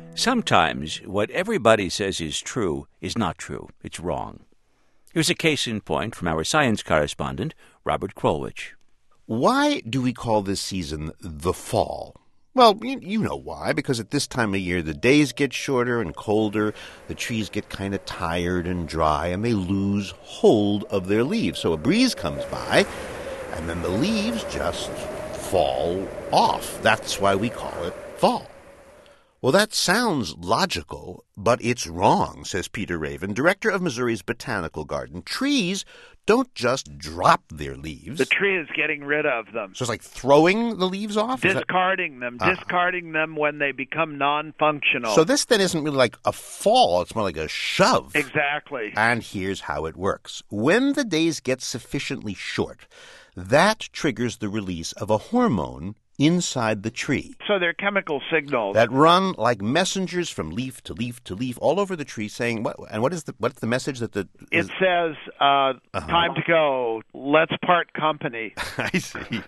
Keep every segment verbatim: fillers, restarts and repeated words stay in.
Sometimes what everybody says is true is not true. It's wrong. Here's a case in point from our science correspondent, Robert Krulwich. Why do we call this season the fall? Well, you, you know why. Because at this time of year, the days get shorter and colder, the trees get kind of tired and dry, and they lose hold of their leaves. So a breeze comes by, and then the leaves just fall off. That's why we call it fall. Well, that sounds logical, but it's wrong, says Peter Raven, director of Missouri's Botanical Garden. Trees don't just drop their leaves. The tree is getting rid of them. So it's like throwing the leaves off? Discarding them. Uh-huh. Discarding them when they become non-functional. So this then isn't really like a fall. It's more like a shove. Exactly. And here's how it works. When the days get sufficiently short, that triggers the release of a hormone inside the tree. So they're chemical signals that run like messengers from leaf to leaf to leaf all over the tree saying, what, and what is the what's the message that the... It is, says, uh, uh-huh. time to go, let's part company. I see.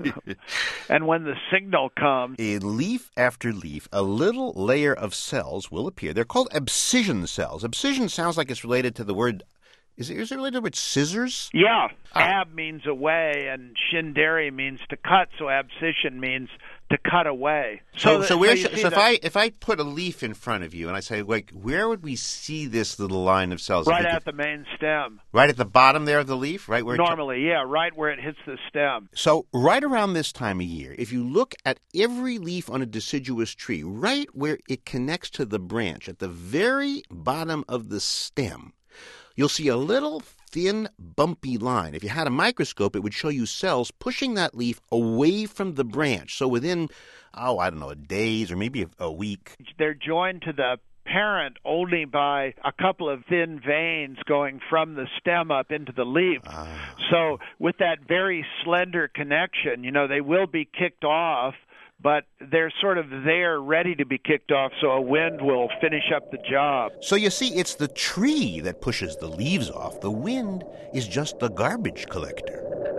And when the signal comes... In leaf after leaf, a little layer of cells will appear. They're called abscission cells. Abscission sounds like it's related to the word... Is it, is it related with scissors? Yeah. Ah. Ab means away, and shinderi means to cut, so abscission means to cut away. So, so, that, so, where so, should, so if I if I put a leaf in front of you and I say, like, where would we see this little line of cells? Right at the main stem. Right at the bottom there of the leaf, right where normally, it yeah, right where it hits the stem. So right around this time of year, if you look at every leaf on a deciduous tree, right where it connects to the branch at the very bottom of the stem, you'll see a little thin, bumpy line. If you had a microscope, it would show you cells pushing that leaf away from the branch. So within, oh, I don't know, days or maybe a, a week. They're joined to the parent only by a couple of thin veins going from the stem up into the leaf. Uh. So with that very slender connection, you know, they will be kicked off, but they're sort of there ready to be kicked off, so a wind will finish up the job. So you see, it's the tree that pushes the leaves off. The wind is just the garbage collector.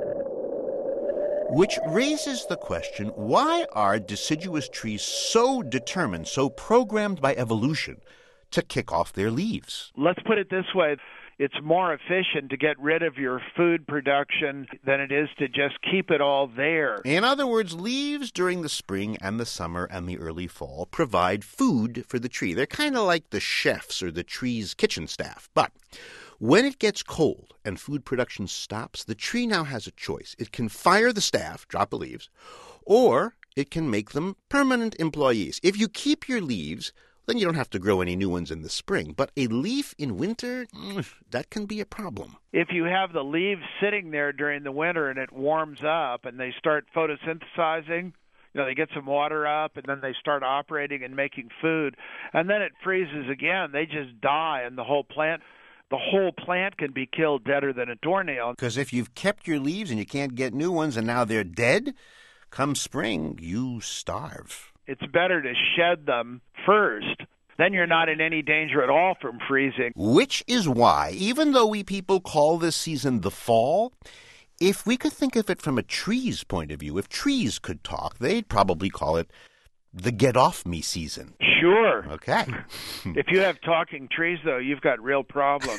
Which raises the question, why are deciduous trees so determined, so programmed by evolution to kick off their leaves? Let's put it this way. It's more efficient to get rid of your food production than it is to just keep it all there. In other words, leaves during the spring and the summer and the early fall provide food for the tree. They're kind of like the chefs or the tree's kitchen staff. But when it gets cold and food production stops, the tree now has a choice. It can fire the staff, drop the leaves, or it can make them permanent employees. If you keep your leaves, then you don't have to grow any new ones in the spring. But a leaf in winter, that can be a problem. If you have the leaves sitting there during the winter and it warms up and they start photosynthesizing, you know, they get some water up and then they start operating and making food, and then it freezes again, they just die, and the whole plant... The whole plant can be killed deader than a doornail. Because if you've kept your leaves and you can't get new ones and now they're dead, come spring, you starve. It's better to shed them first. Then you're not in any danger at all from freezing. Which is why, even though we people call this season the fall, if we could think of it from a tree's point of view, if trees could talk, they'd probably call it the get-off-me season. Sure. Okay. If you have talking trees, though, you've got real problems.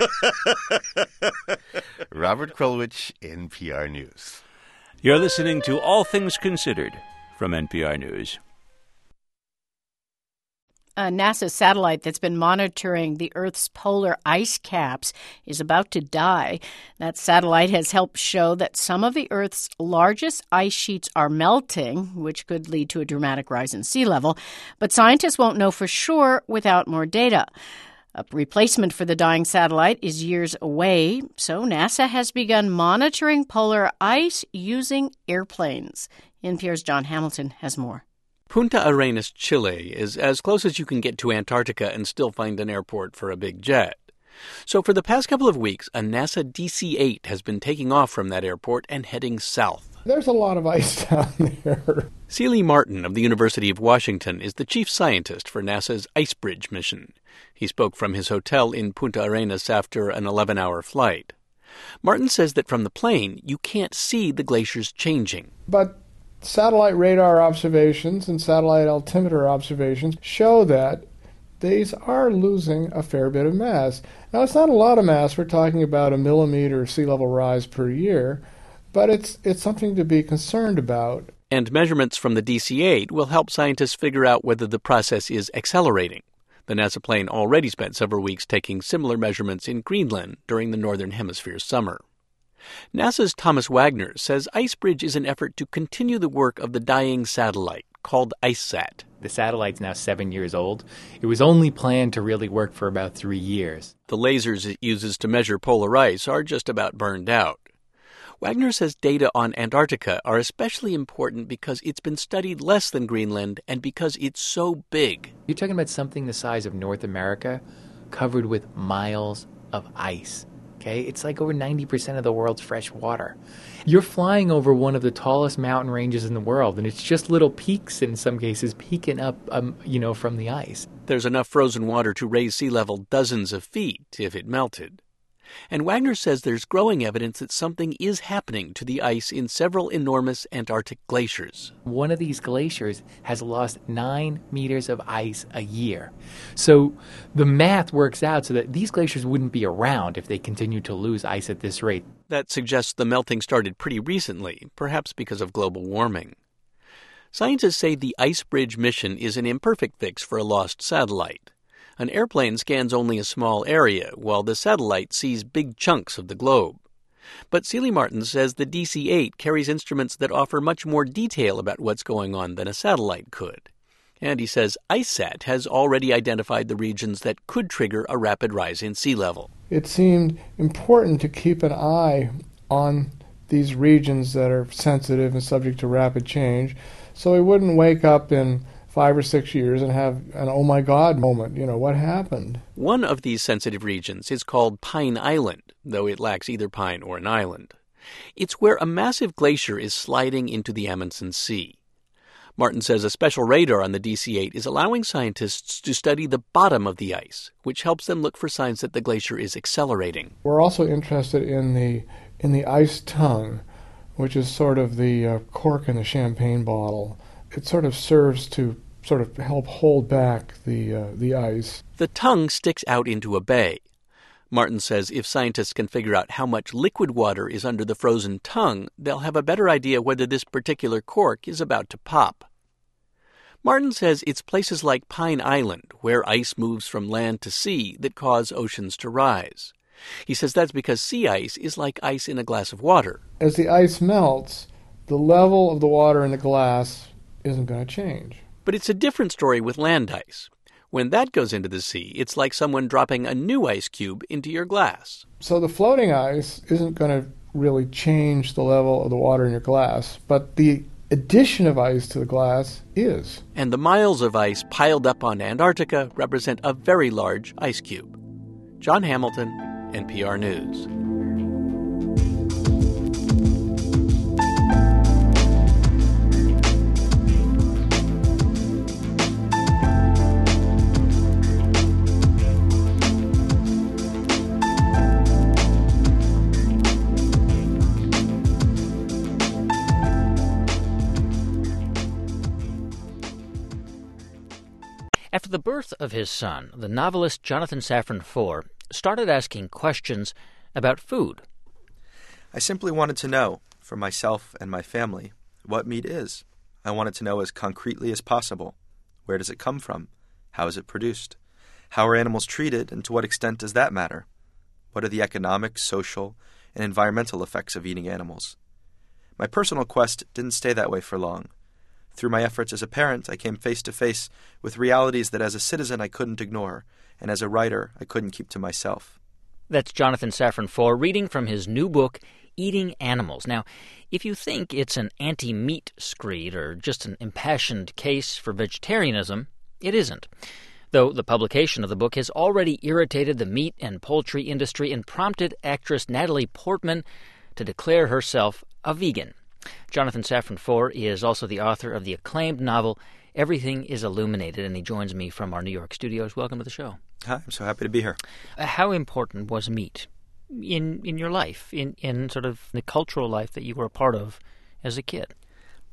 Robert Krulwich, N P R News. You're listening to All Things Considered from N P R News. A NASA satellite that's been monitoring the Earth's polar ice caps is about to die. That satellite has helped show that some of the Earth's largest ice sheets are melting, which could lead to a dramatic rise in sea level. But scientists won't know for sure without more data. A replacement for the dying satellite is years away, so NASA has begun monitoring polar ice using airplanes. N P R's John Hamilton has more. Punta Arenas, Chile, is as close as you can get to Antarctica and still find an airport for a big jet. So for the past couple of weeks, a NASA D C eight has been taking off from that airport and heading south. There's a lot of ice down there. Seeley Martin of the University of Washington is the chief scientist for NASA's IceBridge mission. He spoke from his hotel in Punta Arenas after an eleven-hour flight. Martin says that from the plane, you can't see the glaciers changing. But satellite radar observations and satellite altimeter observations show that these are losing a fair bit of mass. Now, it's not a lot of mass. We're talking about a millimeter sea level rise per year, but it's it's something to be concerned about. And measurements from the D C eight will help scientists figure out whether the process is accelerating. The NASA plane already spent several weeks taking similar measurements in Greenland during the Northern Hemisphere summer. NASA's Thomas Wagner says IceBridge is an effort to continue the work of the dying satellite called IceSat. The satellite's now seven years old. It was only planned to really work for about three years. The lasers it uses to measure polar ice are just about burned out. Wagner says data on Antarctica are especially important because it's been studied less than Greenland and because it's so big. You're talking about something the size of North America covered with miles of ice. Okay, it's like over ninety percent of the world's fresh water. You're flying over one of the tallest mountain ranges in the world, and it's just little peaks in some cases peeking up, um, you know, from the ice. There's enough frozen water to raise sea level dozens of feet if it melted. And Wagner says there's growing evidence that something is happening to the ice in several enormous Antarctic glaciers. One of these glaciers has lost nine meters of ice a year. So the math works out so that these glaciers wouldn't be around if they continued to lose ice at this rate. That suggests the melting started pretty recently, perhaps because of global warming. Scientists say the IceBridge mission is an imperfect fix for a lost satellite. An airplane scans only a small area, while the satellite sees big chunks of the globe. But Seeley Martin says the D C eight carries instruments that offer much more detail about what's going on than a satellite could. And he says IceSat has already identified the regions that could trigger a rapid rise in sea level. It seemed important to keep an eye on these regions that are sensitive and subject to rapid change, so we wouldn't wake up in five or six years and have an oh my God moment. You know, what happened? One of these sensitive regions is called Pine Island, though it lacks either pine or an island. It's where a massive glacier is sliding into the Amundsen Sea. Martin says a special radar on the D C eight is allowing scientists to study the bottom of the ice, which helps them look for signs that the glacier is accelerating. We're also interested in the in the ice tongue, which is sort of the uh, cork in the champagne bottle. It sort of serves to sort of help hold back the uh, the ice. The tongue sticks out into a bay. Martin says if scientists can figure out how much liquid water is under the frozen tongue, they'll have a better idea whether this particular cork is about to pop. Martin says it's places like Pine Island, where ice moves from land to sea, that cause oceans to rise. He says that's because sea ice is like ice in a glass of water. As the ice melts, the level of the water in the glass isn't going to change. But it's a different story with land ice. When that goes into the sea, it's like someone dropping a new ice cube into your glass. So the floating ice isn't going to really change the level of the water in your glass, but the addition of ice to the glass is. And the miles of ice piled up on Antarctica represent a very large ice cube. John Hamilton, N P R News. After the birth of his son, the novelist Jonathan Safran Foer started asking questions about food. I simply wanted to know, for myself and my family, what meat is. I wanted to know as concretely as possible. Where does it come from? How is it produced? How are animals treated, and to what extent does that matter? What are the economic, social, and environmental effects of eating animals? My personal quest didn't stay that way for long. Through my efforts as a parent, I came face to face with realities that as a citizen I couldn't ignore, and as a writer I couldn't keep to myself. That's Jonathan Safran Foer reading from his new book, Eating Animals. Now, if you think it's an anti-meat screed or just an impassioned case for vegetarianism, it isn't. Though the publication of the book has already irritated the meat and poultry industry and prompted actress Natalie Portman to declare herself a vegan. Jonathan Safran Foer is also the author of the acclaimed novel Everything is Illuminated, and he joins me from our New York studios. Welcome to the show. Hi, I'm so happy to be here. Uh, how important was meat in in your life, in, in sort of the cultural life that you were a part of as a kid?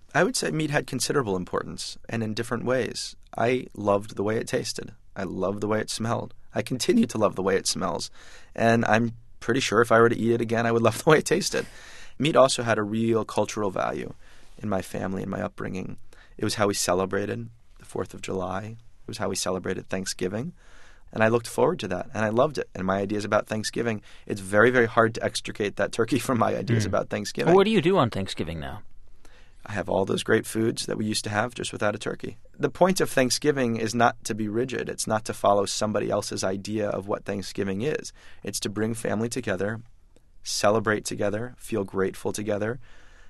I would say meat had considerable importance, and in different ways. I loved the way it tasted. I loved the way it smelled. I continue to love the way it smells. And I'm pretty sure if I were to eat it again, I would love the way it tasted. Meat also had a real cultural value in my family and my upbringing. It was how we celebrated the fourth of July. It was how we celebrated Thanksgiving. And I looked forward to that, and I loved it. And my ideas about Thanksgiving, it's very, very hard to extricate that turkey from my ideas mm. about Thanksgiving. Well, what do you do on Thanksgiving now? I have all those great foods that we used to have just without a turkey. The point of Thanksgiving is not to be rigid. It's not to follow somebody else's idea of what Thanksgiving is. It's to bring family together, celebrate together, feel grateful together,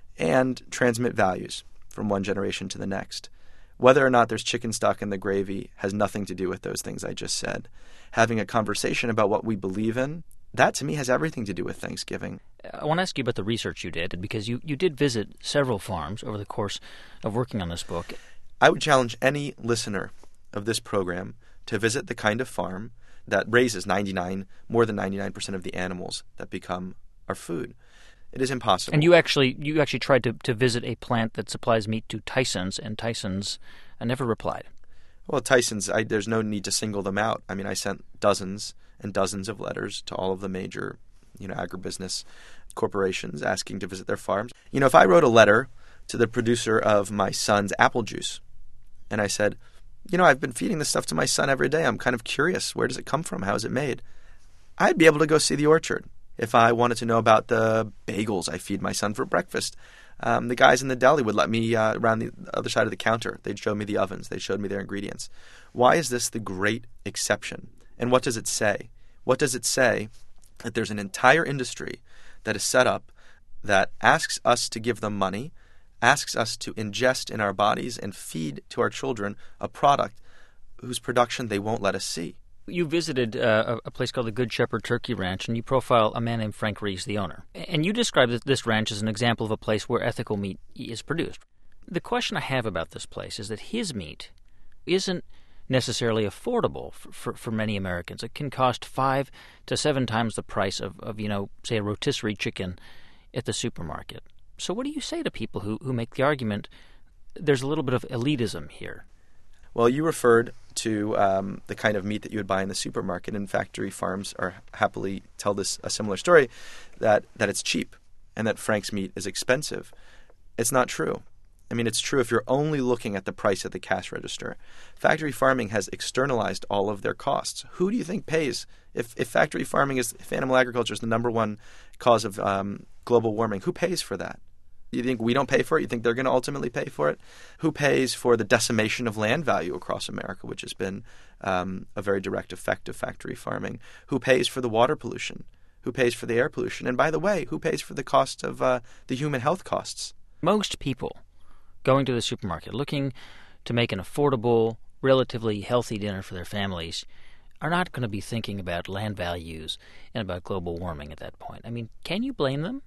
and transmit values from one generation to the next. Whether or not there's chicken stock in the gravy has nothing to do with those things I just said. Having a conversation about what we believe in, that to me has everything to do with Thanksgiving. I want to ask you about the research you did, because you, you did visit several farms over the course of working on this book. I would challenge any listener of this program to visit the kind of farm that raises ninety-nine, more than ninety-nine percent of the animals that become our food. It is impossible. And you actually you actually tried to, to visit a plant that supplies meat to Tyson's, and Tyson's uh, never replied. Well, Tyson's, I, there's no need to single them out. I mean, I sent dozens and dozens of letters to all of the major, you know, agribusiness corporations asking to visit their farms. You know, if I wrote a letter to the producer of my son's apple juice, and I said, you know, I've been feeding this stuff to my son every day. I'm kind of curious. Where does it come from? How is it made? I'd be able to go see the orchard. If I wanted to know about the bagels I feed my son for breakfast, um, the guys in the deli would let me uh, around the other side of the counter. They'd show me the ovens. They showed me their ingredients. Why is this the great exception? And what does it say? What does it say? That there's an entire industry that is set up that asks us to give them money, asks us to ingest in our bodies and feed to our children a product whose production they won't let us see. You visited uh, a place called the Good Shepherd Turkey Ranch, and you profile a man named Frank Rees, the owner. And you describe this ranch as an example of a place where ethical meat is produced. The question I have about this place is that his meat isn't necessarily affordable for, for, for many Americans. It can cost five to seven times the price of, of, you know, say a rotisserie chicken at the supermarket. So what do you say to people who, who make the argument there's a little bit of elitism here? Well, you referred to um, the kind of meat that you would buy in the supermarket, and factory farms are happily tell this a similar story, that, that it's cheap and that Frank's meat is expensive. It's not true. I mean, it's true if you're only looking at the price at the cash register. Factory farming has externalized all of their costs. Who do you think pays? If, if factory farming is, if animal agriculture is the number one cause of um, global warming, who pays for that? You think we don't pay for it? You think they're going to ultimately pay for it? Who pays for the decimation of land value across America, which has been um, a very direct effect of factory farming? Who pays for the water pollution? Who pays for the air pollution? And by the way, who pays for the cost of uh, the human health costs? Most people going to the supermarket looking to make an affordable, relatively healthy dinner for their families are not going to be thinking about land values and about global warming at that point. I mean, can you blame them?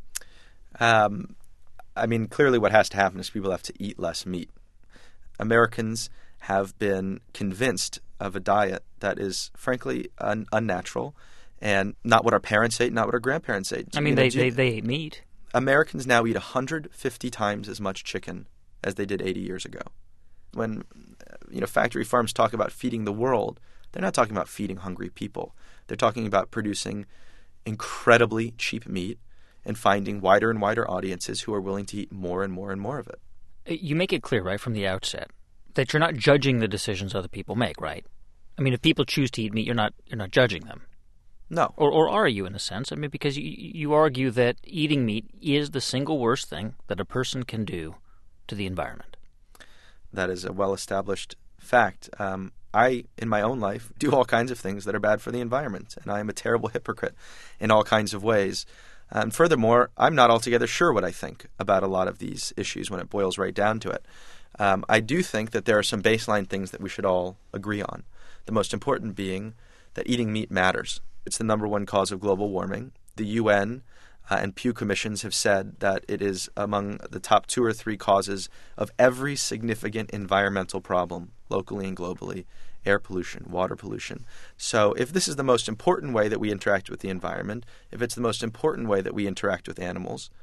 Um. I mean, clearly what has to happen is people have to eat less meat. Americans have been convinced of a diet that is, frankly, un- unnatural and not what our parents ate, not what our grandparents ate. I mean, you know, they, they, they ate meat. Americans now eat one hundred fifty times as much chicken as they did eighty years ago. When, you know, factory farms talk about feeding the world, they're not talking about feeding hungry people. They're talking about producing incredibly cheap meat and finding wider and wider audiences who are willing to eat more and more and more of it. You make it clear, right, from the outset, that you're not judging the decisions other people make, right? I mean, if people choose to eat meat, you're not you're not judging them. No. Or or are you, in a sense? I mean, because you, you argue that eating meat is the single worst thing that a person can do to the environment. That is a well-established fact. Um, I, in my own life, do all kinds of things that are bad for the environment, and I am a terrible hypocrite in all kinds of ways. And furthermore, I'm not altogether sure what I think about a lot of these issues when it boils right down to it. Um, I do think that there are some baseline things that we should all agree on. The most important being that eating meat matters. It's the number one cause of global warming. The U N uh, and Pew Commissions have said that it is among the top two or three causes of every significant environmental problem, locally and globally. Air pollution, water pollution. So if this is the most important way that we interact with the environment, if it's the most important way that we interact with animals,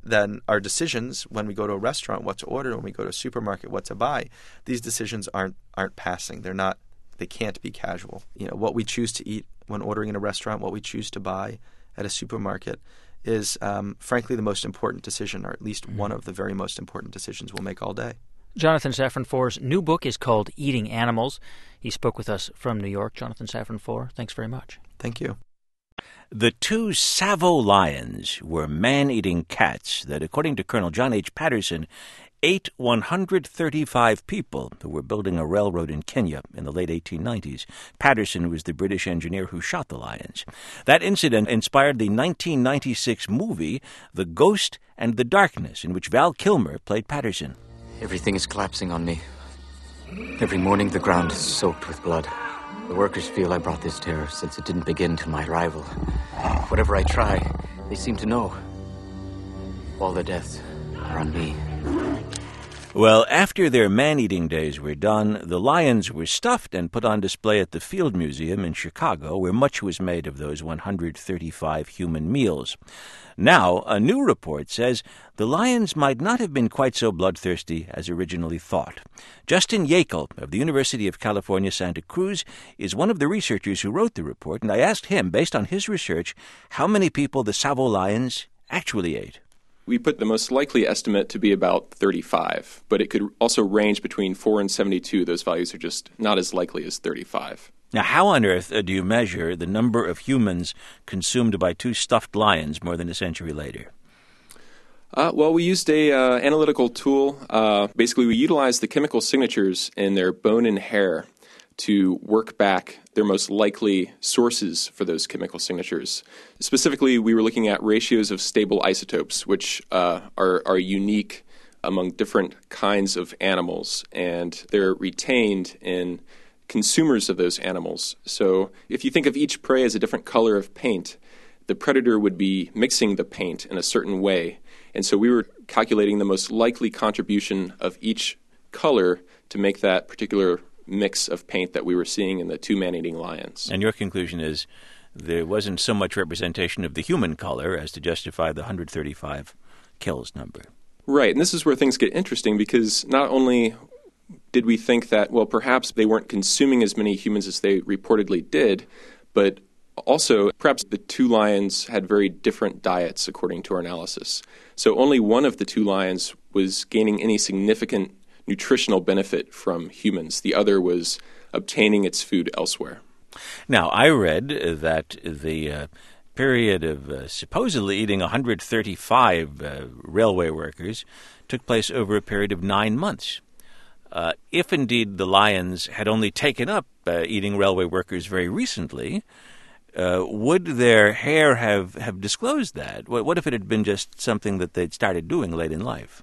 then our decisions when we go to a restaurant, what to order, when we go to a supermarket, what to buy, these decisions aren't aren't passing. They're not. They can't be casual. You know, what we choose to eat when ordering in a restaurant, what we choose to buy at a supermarket, is um, frankly the most important decision, or at least mm-hmm. one of the very most important decisions we'll make all day. Jonathan Safran Foer's new book is called Eating Animals. He spoke with us from New York. Jonathan Safran Foer, thanks very much. Thank you. The two Tsavo lions were man-eating cats that, according to Colonel John H. Patterson, ate one hundred thirty-five people who were building a railroad in Kenya in the late eighteen nineties. Patterson was the British engineer who shot the lions. That incident inspired the nineteen ninety-six movie The Ghost and the Darkness, in which Val Kilmer played Patterson. Everything is collapsing on me. Every morning the ground is soaked with blood. The workers feel I brought this terror since it didn't begin till my arrival. Whatever I try, they seem to know. All the deaths are on me. Well, after their man-eating days were done, the lions were stuffed and put on display at the Field Museum in Chicago, where much was made of those one hundred thirty-five human meals. Now, a new report says the lions might not have been quite so bloodthirsty as originally thought. Justin Yackel of the University of California, Santa Cruz, is one of the researchers who wrote the report, and I asked him, based on his research, how many people the Tsavo lions actually ate. We put the most likely estimate to be about thirty-five, but it could also range between four and seventy-two. Those values are just not as likely as thirty-five. Now, how on earth uh, do you measure the number of humans consumed by two stuffed lions more than a century later? Uh, well, we used a uh, analytical tool. Uh, basically, we utilized the chemical signatures in their bone and hair to work back their most likely sources for those chemical signatures. Specifically, we were looking at ratios of stable isotopes, which uh, are, are unique among different kinds of animals, and they're retained in consumers of those animals. So if you think of each prey as a different color of paint, the predator would be mixing the paint in a certain way. And so we were calculating the most likely contribution of each color to make that particular mix of paint that we were seeing in the two man-eating lions. And your conclusion is there wasn't so much representation of the human color as to justify the one hundred thirty-five kills number. Right, and this is where things get interesting, because not only did we think that, well, perhaps they weren't consuming as many humans as they reportedly did, but also perhaps the two lions had very different diets according to our analysis. So only one of the two lions was gaining any significant nutritional benefit from humans. The other was obtaining its food elsewhere. Now, I read that the uh, period of uh, supposedly eating one hundred thirty-five uh, railway workers took place over a period of nine months. Uh, if indeed the lions had only taken up uh, eating railway workers very recently, uh, would their hair have, have disclosed that? What, what if it had been just something that they'd started doing late in life?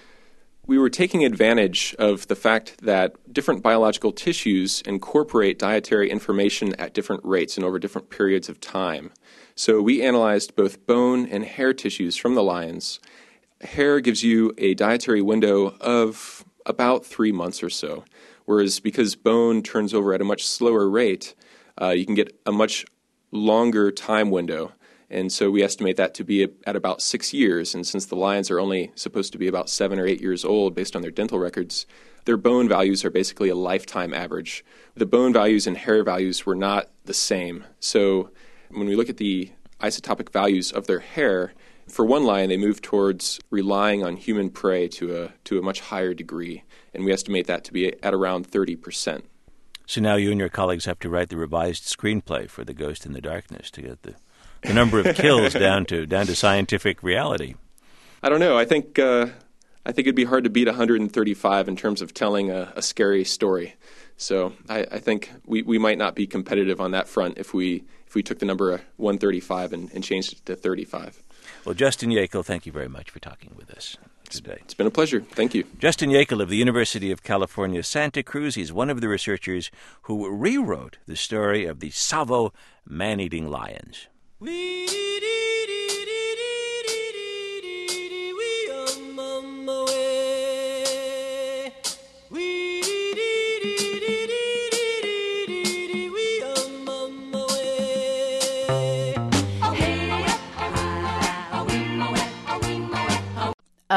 We were taking advantage of the fact that different biological tissues incorporate dietary information at different rates and over different periods of time. So we analyzed both bone and hair tissues from the lions. Hair gives you a dietary window of about three months or so, whereas because bone turns over at a much slower rate, uh, you can get a much longer time window. And so we estimate that to be at about six years. And since the lions are only supposed to be about seven or eight years old based on their dental records, their bone values are basically a lifetime average. The bone values and hair values were not the same. So when we look at the isotopic values of their hair, for one lion, they move towards relying on human prey to a to a much higher degree. And we estimate that to be at around thirty percent. So now you and your colleagues have to write the revised screenplay for The Ghost in the Darkness to get the the number of kills down to down to scientific reality. I don't know. I think uh, I think it'd be hard to beat one hundred thirty-five in terms of telling a, a scary story. So I, I think we, we might not be competitive on that front if we if we took the number one thirty-five and, and changed it to thirty-five. Well, Justin Yackel, thank you very much for talking with us today. It's been a pleasure. Thank you. Justin Yackel of the University of California, Santa Cruz. He's one of the researchers who rewrote the story of the Tsavo man-eating lions.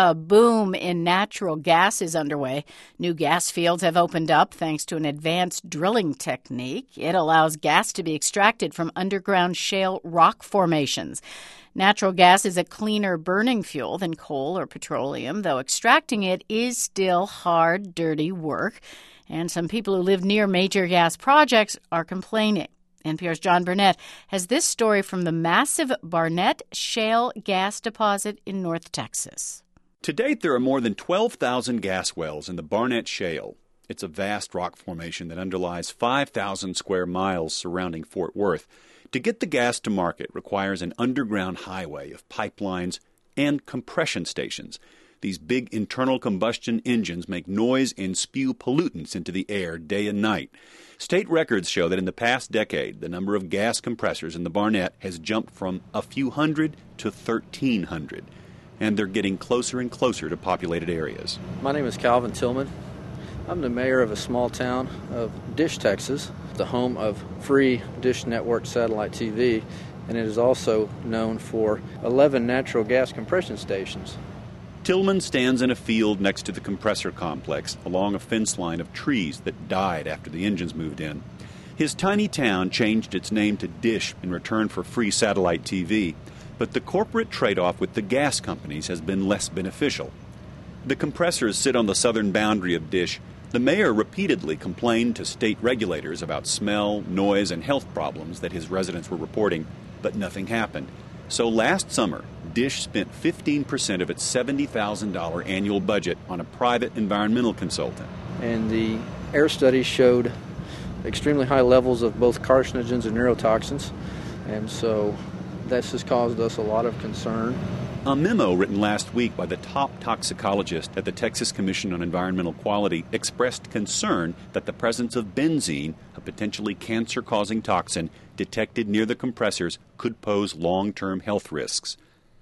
A boom in natural gas is underway. New gas fields have opened up thanks to an advanced drilling technique. It allows gas to be extracted from underground shale rock formations. Natural gas is a cleaner burning fuel than coal or petroleum, though extracting it is still hard, dirty work. And some people who live near major gas projects are complaining. N P R's John Burnett has this story from the massive Barnett Shale gas deposit in North Texas. To date, there are more than twelve thousand gas wells in the Barnett Shale. It's a vast rock formation that underlies five thousand square miles surrounding Fort Worth. To get the gas to market requires an underground highway of pipelines and compression stations. These big internal combustion engines make noise and spew pollutants into the air day and night. State records show that in the past decade, the number of gas compressors in the Barnett has jumped from a few hundred to thirteen hundred. And they're getting closer and closer to populated areas. My name is Calvin Tillman. I'm the mayor of a small town of Dish, Texas, the home of free Dish Network satellite T V, and it is also known for eleven natural gas compression stations. Tillman stands in a field next to the compressor complex along a fence line of trees that died after the engines moved in. His tiny town changed its name to Dish in return for free satellite T V, but the corporate trade-off with the gas companies has been less beneficial. The compressors sit on the southern boundary of Dish. The mayor repeatedly complained to state regulators about smell, noise, and health problems that his residents were reporting, but nothing happened. So last summer, Dish spent fifteen percent of its seventy thousand dollars annual budget on a private environmental consultant. And the air studies showed extremely high levels of both carcinogens and neurotoxins, and so this has caused us a lot of concern. A memo written last week by the top toxicologist at the Texas Commission on Environmental Quality expressed concern that the presence of benzene, a potentially cancer-causing toxin detected near the compressors, could pose long-term health risks.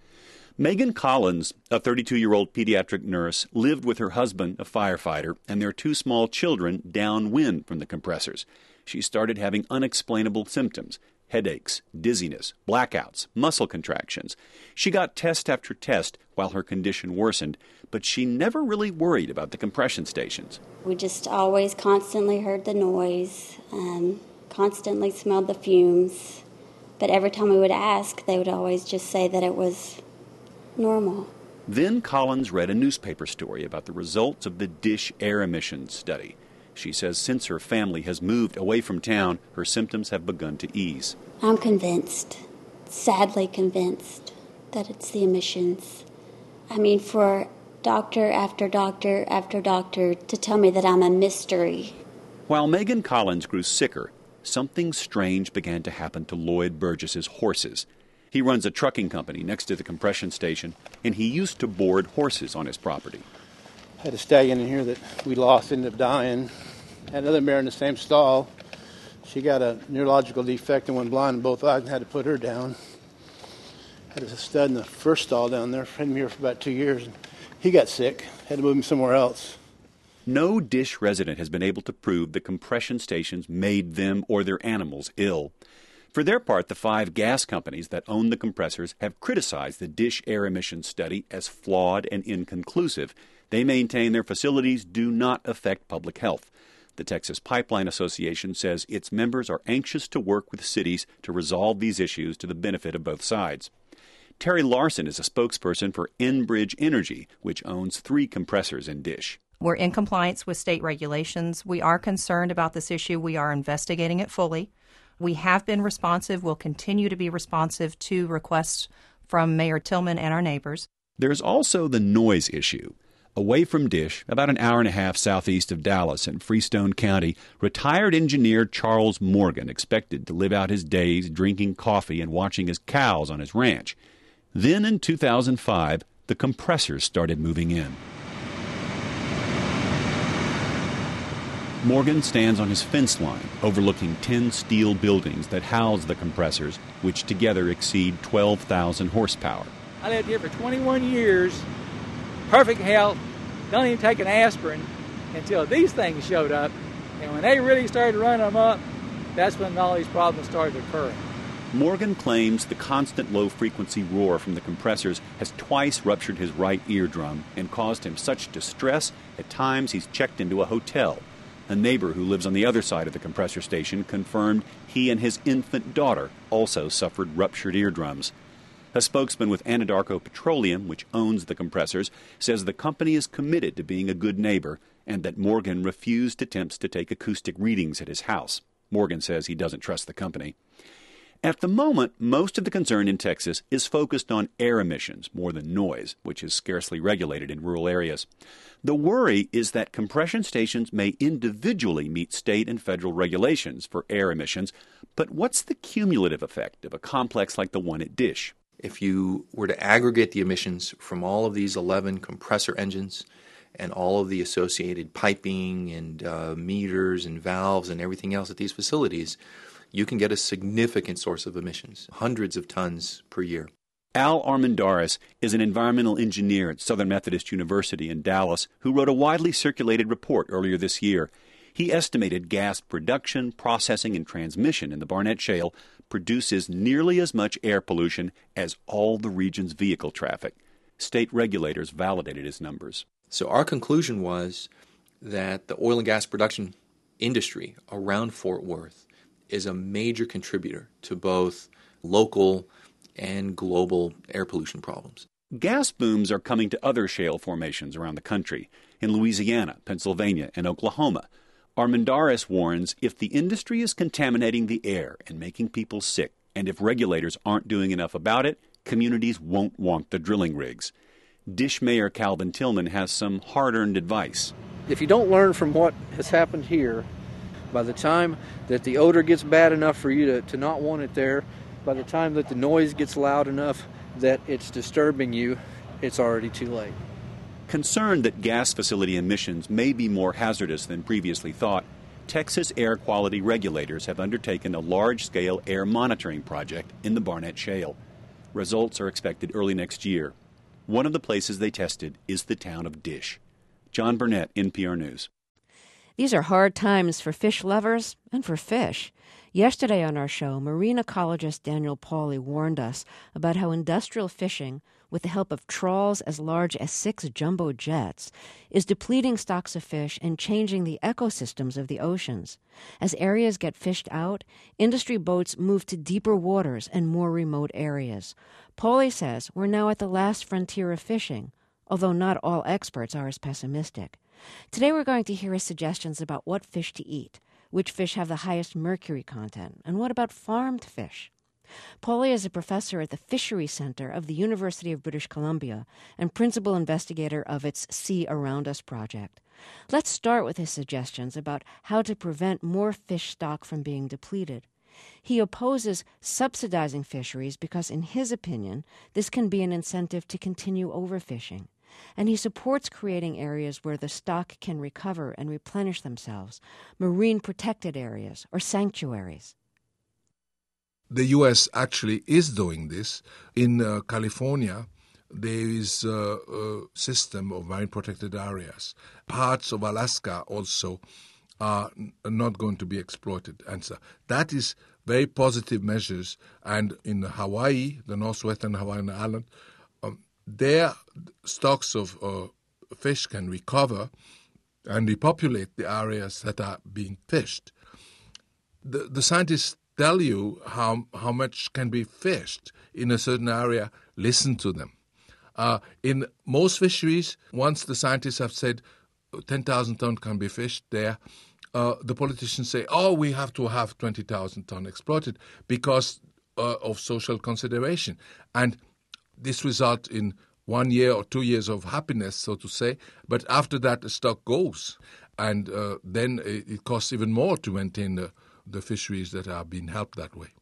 Megan Collins, a thirty-two-year-old pediatric nurse, lived with her husband, a firefighter, and their two small children downwind from the compressors. She started having unexplainable symptoms. Headaches, dizziness, blackouts, muscle contractions. She got test after test while her condition worsened, but she never really worried about the compression stations. We just always constantly heard the noise, um, constantly smelled the fumes, but every time we would ask, they would always just say that it was normal. Then Collins read a newspaper story about the results of the Dish air emissions study. She says since her family has moved away from town, her symptoms have begun to ease. I'm convinced, sadly convinced, that it's the emissions. I mean, for doctor after doctor after doctor to tell me that I'm a mystery. While Megan Collins grew sicker, something strange began to happen to Lloyd Burgess's horses. He runs a trucking company next to the compression station, and he used to board horses on his property. Had a stallion in here that we lost, ended up dying. Had another mare in the same stall. She got a neurological defect and went blind in both eyes and had to put her down. Had a stud in the first stall down there. Had him here for about two years. He got sick. Had to move him somewhere else. No Dish resident has been able to prove the compression stations made them or their animals ill. For their part, the five gas companies that own the compressors have criticized the Dish air emissions study as flawed and inconclusive. They maintain their facilities do not affect public health. The Texas Pipeline Association says its members are anxious to work with cities to resolve these issues to the benefit of both sides. Terry Larson is a spokesperson for Enbridge Energy, which owns three compressors in Dish. We're in compliance with state regulations. We are concerned about this issue. We are investigating it fully. We have been responsive. We'll continue to be responsive to requests from Mayor Tillman and our neighbors. There's also the noise issue. Away from Dish, about an hour and a half southeast of Dallas in Freestone County, retired engineer Charles Morgan expected to live out his days drinking coffee and watching his cows on his ranch. Then in two thousand five, the compressors started moving in. Morgan stands on his fence line, overlooking ten steel buildings that house the compressors, which together exceed twelve thousand horsepower. I lived here for twenty-one years. Perfect health, don't even take an aspirin until these things showed up. And when they really started running them up, that's when all these problems started occurring. Morgan claims the constant low-frequency roar from the compressors has twice ruptured his right eardrum and caused him such distress at times he's checked into a hotel. A neighbor who lives on the other side of the compressor station confirmed he and his infant daughter also suffered ruptured eardrums. A spokesman with Anadarko Petroleum, which owns the compressors, says the company is committed to being a good neighbor and that Morgan refused attempts to take acoustic readings at his house. Morgan says he doesn't trust the company. At the moment, most of the concern in Texas is focused on air emissions more than noise, which is scarcely regulated in rural areas. The worry is that compression stations may individually meet state and federal regulations for air emissions, but what's the cumulative effect of a complex like the one at Dish? If you were to aggregate the emissions from all of these eleven compressor engines and all of the associated piping and uh, meters and valves and everything else at these facilities, you can get a significant source of emissions, hundreds of tons per year. Al Armendariz is an environmental engineer at Southern Methodist University in Dallas who wrote a widely circulated report earlier this year. He estimated gas production, processing, and transmission in the Barnett Shale produces nearly as much air pollution as all the region's vehicle traffic. State regulators validated his numbers. So our conclusion was that the oil and gas production industry around Fort Worth is a major contributor to both local and global air pollution problems. Gas booms are coming to other shale formations around the country, in Louisiana, Pennsylvania, and Oklahoma. Armendariz warns if the industry is contaminating the air and making people sick, and if regulators aren't doing enough about it, communities won't want the drilling rigs. Dish Mayor Calvin Tillman has some hard-earned advice. If you don't learn from what has happened here, by the time that the odor gets bad enough for you to, to not want it there, by the time that the noise gets loud enough that it's disturbing you, it's already too late. Concerned that gas facility emissions may be more hazardous than previously thought, Texas air quality regulators have undertaken a large-scale air monitoring project in the Barnett Shale. Results are expected early next year. One of the places they tested is the town of Dish. John Burnett, N P R News. These are hard times for fish lovers and for fish. Yesterday on our show, marine ecologist Daniel Pauly warned us about how industrial fishing, with the help of trawls as large as six jumbo jets, is depleting stocks of fish and changing the ecosystems of the oceans. As areas get fished out, industry boats move to deeper waters and more remote areas. Pauly says we're now at the last frontier of fishing, although not all experts are as pessimistic. Today we're going to hear his suggestions about what fish to eat, which fish have the highest mercury content, and what about farmed fish? Pauly is a professor at the Fishery Center of the University of British Columbia and principal investigator of its Sea Around Us project. Let's start with his suggestions about how to prevent more fish stock from being depleted. He opposes subsidizing fisheries because, in his opinion, this can be an incentive to continue overfishing. And he supports creating areas where the stock can recover and replenish themselves, marine protected areas or sanctuaries. The U S actually is doing this. In uh, California, there is a, a system of marine protected areas. Parts of Alaska also are n- not going to be exploited. And so that is very positive measures. And in Hawaii, the northwestern Hawaiian island, um, their stocks of uh, fish can recover and repopulate the areas that are being fished. The, the scientists tell you how how much can be fished in a certain area, listen to them. Uh, in most fisheries, once the scientists have said ten thousand tons can be fished there, uh, the politicians say, oh, we have to have twenty thousand tons exploited because uh, of social consideration. And this results in one year or two years of happiness, so to say, but after that the stock goes. And uh, then it, it costs even more to maintain the the fisheries that are being helped that way.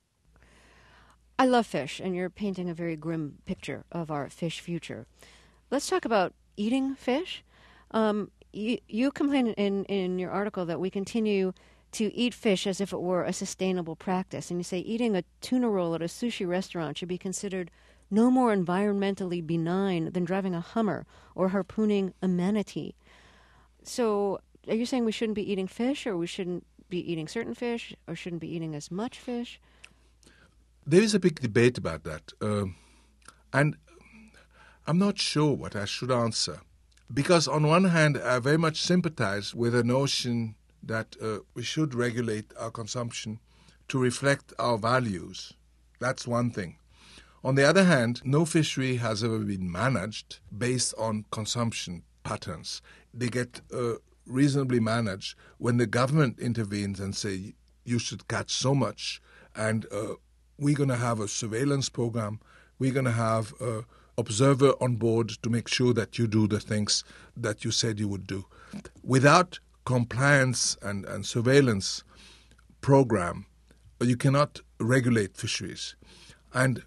I love fish, and you're painting a very grim picture of our fish future. Let's talk about eating fish. Um, you, you complain in, in your article that we continue to eat fish as if it were a sustainable practice, and you say eating a tuna roll at a sushi restaurant should be considered no more environmentally benign than driving a Hummer or harpooning a manatee. So are you saying we shouldn't be eating fish, or we shouldn't be eating certain fish, or shouldn't be eating as much fish? There is a big debate about that. Uh, and I'm not sure what I should answer. Because on one hand, I very much sympathize with the notion that uh, we should regulate our consumption to reflect our values. That's one thing. On the other hand, no fishery has ever been managed based on consumption patterns. They get uh, reasonably managed when the government intervenes and say, you should catch so much, and uh, we're going to have a surveillance program, we're going to have an observer on board to make sure that you do the things that you said you would do. Without compliance and, and surveillance program, you cannot regulate fisheries. And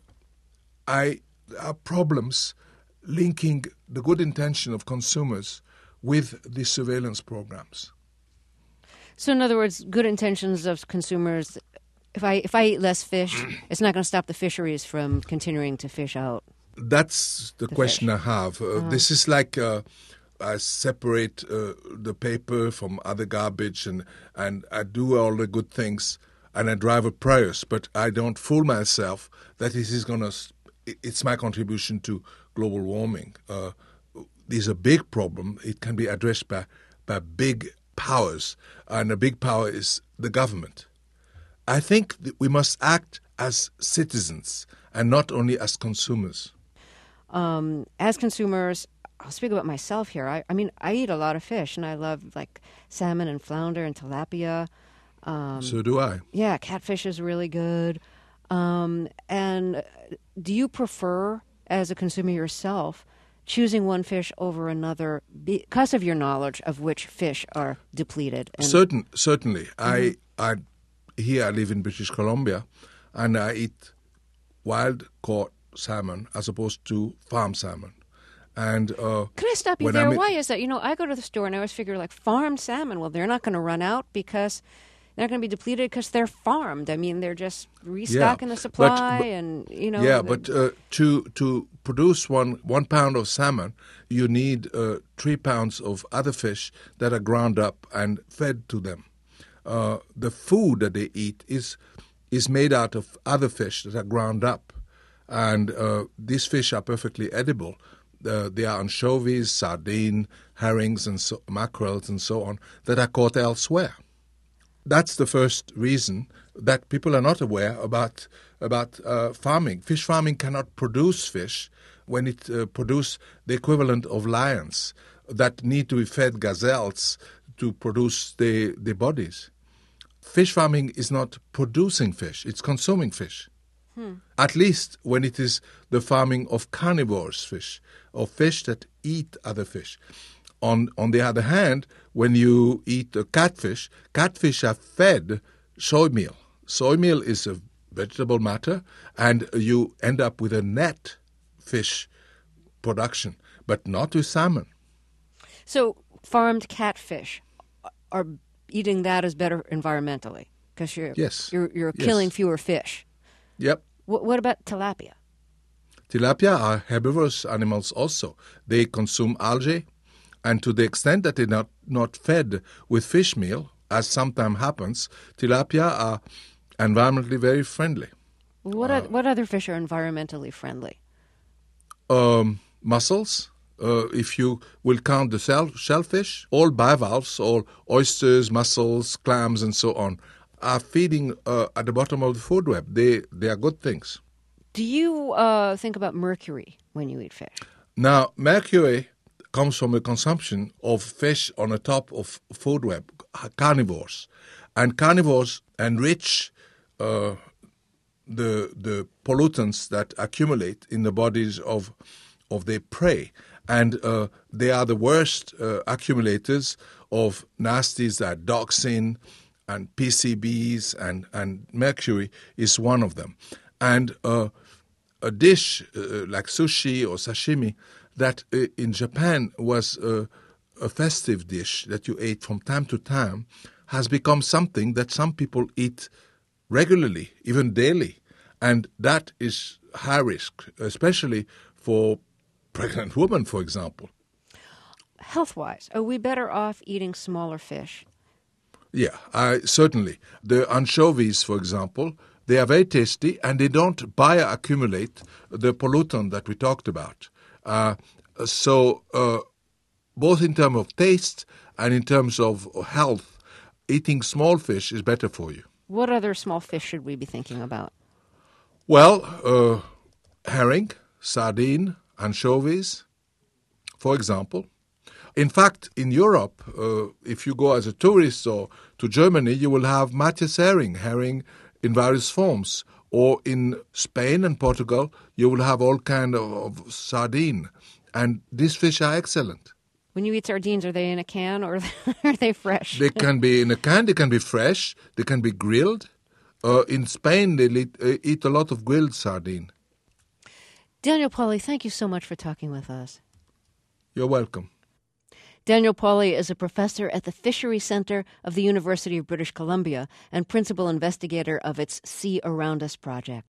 I there are problems linking the good intention of consumers with the surveillance programs. So in other words, good intentions of consumers, if I if I eat less fish, it's not going to stop the fisheries from continuing to fish out. That's the, the question fish. I have. Uh, uh-huh. This is like uh, I separate uh, the paper from other garbage, and, and I do all the good things, and I drive a Prius, but I don't fool myself that it is going to, it's my contribution to global warming. Uh, there's a big problem. It can be addressed by, by big powers, and a big power is the government. I think that we must act as citizens and not only as consumers. Um, as consumers, I'll speak about myself here. I, I mean, I eat a lot of fish, and I love like salmon and flounder and tilapia. Um, so do I. Yeah, catfish is really good. Um, and do you prefer, as a consumer yourself, choosing one fish over another because of your knowledge of which fish are depleted? And Certain, certainly. Mm-hmm. I, I, here I live in British Columbia, and I eat wild-caught salmon as opposed to farm salmon. And uh, can I stop you when there? I'm in- Why is that? You know, I go to the store and I always figure like farmed salmon. Well, they're not going to run out because they're not going to be depleted because they're farmed. I mean, they're just restocking yeah, the supply, but, but, and you know. Yeah, the, but uh, to to produce one one pound of salmon, you need uh, three pounds of other fish that are ground up and fed to them. Uh, the food that they eat is is made out of other fish that are ground up, and uh, these fish are perfectly edible. Uh, they are anchovies, sardine, herrings, and so, mackerels, and so on that are caught elsewhere. That's the first reason that people are not aware about about uh, farming. Fish farming cannot produce fish when it uh, produces the equivalent of lions that need to be fed gazelles to produce the, the bodies. Fish farming is not producing fish, it's consuming fish. Hmm. At least when it is the farming of carnivores fish, or fish that eat other fish. On on the other hand, when you eat a catfish, catfish are fed soy meal. Soy meal is a vegetable matter, and you end up with a net fish production, but not with salmon. So farmed catfish, are eating that is better environmentally because you're yes. you're you're killing yes. fewer fish. Yep. W- what about tilapia? Tilapia are herbivorous animals also. They consume algae, and to the extent that they're not, not fed with fish meal, as sometimes happens, tilapia are environmentally very friendly. What uh, are, what other fish are environmentally friendly? Um, mussels. Uh, if you will count the shell, shellfish, all bivalves, all oysters, mussels, clams, and so on, are feeding uh, at the bottom of the food web. They they are good things. Do you uh, think about mercury when you eat fish? Now, mercury comes from the consumption of fish on the top of food web, carnivores. And carnivores enrich uh, the the pollutants that accumulate in the bodies of of their prey. And uh, they are the worst uh, accumulators of nasties like dioxin and P C Bs, and, and mercury is one of them. And uh, a dish uh, like sushi or sashimi that uh, in Japan was uh, a festive dish that you ate from time to time has become something that some people eat regularly, even daily. And that is high risk, especially for pregnant women, for example. Health-wise, are we better off eating smaller fish? Yeah, I, certainly. The anchovies, for example, They are very tasty, and they don't bioaccumulate the pollutant that we talked about. Uh, so uh, both in terms of taste and in terms of health, eating small fish is better for you. What other small fish should we be thinking about? Well, uh, herring, sardine, anchovies, for example. In fact, in Europe, uh, if you go as a tourist or to Germany, you will have Matthias herring, herring in various forms. Or in Spain and Portugal, you will have all kind of, of sardine. And these fish are excellent. When you eat sardines, are they in a can or are they fresh? They can be in a can, they can be fresh, they can be grilled. Uh, in Spain, they eat, uh, eat a lot of grilled sardine. Daniel Pauly, thank you so much for talking with us. You're welcome. Daniel Pauly is a professor at the Fishery Center of the University of British Columbia and principal investigator of its Sea Around Us project.